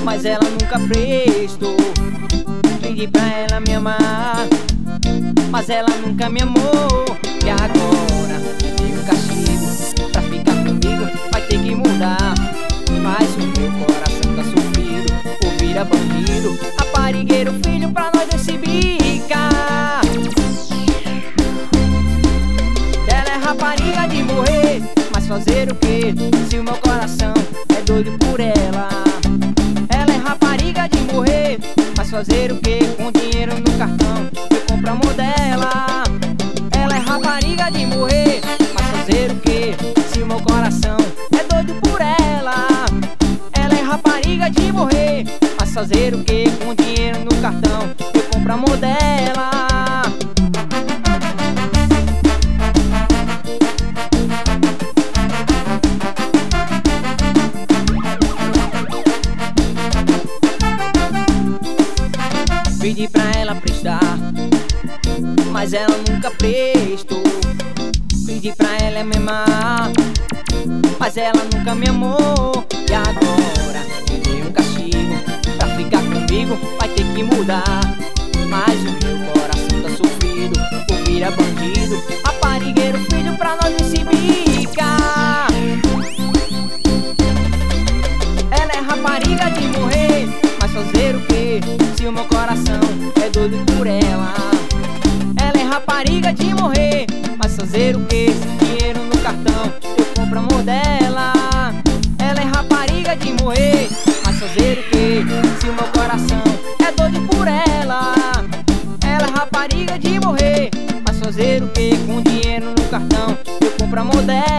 mas ela nunca prestou. Pedi pra ela me amar, mas ela nunca me amou. E agora tem um castigo pra ficar comigo, vai ter que mudar. Mas o meu coração tá sofrido por virar bandido, raparigueiro, filho, pra nós dois se bicar. Ela é rapariga de morrer, mas fazer o quê? Se o meu coração é doido por ela. Ela é rapariga de morrer, mas fazer o quê? Com dinheiro no cartão eu compro amor dela. Ela é rapariga de morrer, mas fazer o quê? Se o meu coração é doido por ela. Ela é rapariga de morrer, mas fazer o quê? Com dinheiro no cartão eu compro amor dela. Pedi pra ela prestar, mas ela nunca prestou. Pedi pra ela me amar, mas ela nunca me amou. E agora me deu um castigo pra ficar comigo, vai ter que mudar. Mas o meu coração tá sofrido por virar bandido, raparigueiro, filho, pra nós não se bicar. Ela é rapariga de morrer, mas fazer o quê? Se o meu coração é doido por ela. Ela é rapariga de morrer, mas fazer o quê? Dinheiro no cartão eu compro amor dela. Ela é rapariga de morrer, mas fazer o quê? Se o meu coração é doido por ela. Ela é rapariga de morrer, mas fazer o quê? Com dinheiro no cartão eu compro amor dela.